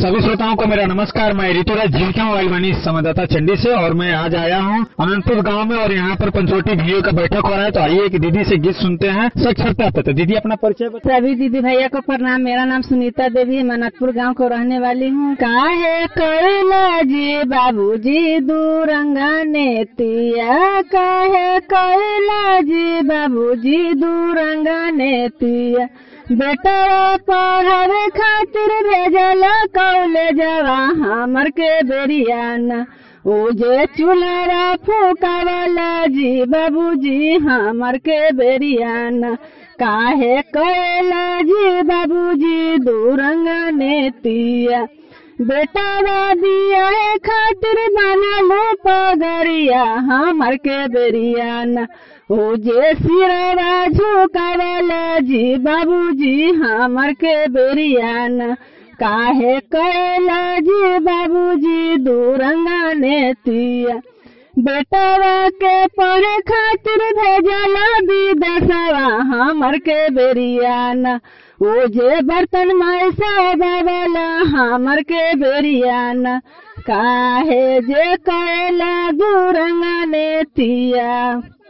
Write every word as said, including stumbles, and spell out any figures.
सभी श्रोताओं को मेरा नमस्कार। मैं ऋतुराज झिमका वाइलवानी संवाददाता चंडी से, और मैं आज आया हूँ अनंतपुर गांव में, और यहाँ पर पंचवटी भीओ का बैठक हो रहा है। तो आइए कि दीदी से गीत सुनते हैं। साक्षरता तो दीदी अपना परिचय बताइए। सभी दीदी भैया को प्रणाम। मेरा नाम सुनीता देवी है, मैं अनंतपुर गाँव को रहने वाली हूँ। काहे कैला जी बाबूजी दूरंगने तिया, काहे कैला जी बाबूजी दूरंगने तिया, बेटा पढ़ावे खातिर भेजला कॉलेजवा हमर के बेरियाना, ओ जे चूल्हा फूकावाला जी बाबूजी हमर के बेरियाना, काहे कैला जी बाबूजी दूरंगने तिया, बेटा दिया खातिर बनालो पगरिया हमर के बेरियाना, ओ जे सिरवा झुकावाला जी बाबूजी हमर के बेरियाना, काहे कैला जी बाबूजी दूरंगने तिया, बेटावा के पढ़े खातिर भेजला विदेशवा हमर के बेरियाना, ओ जे बर्तन मैसा बाबला हमर के बेरियाना, काहे जे कैला दूरंगने तिया।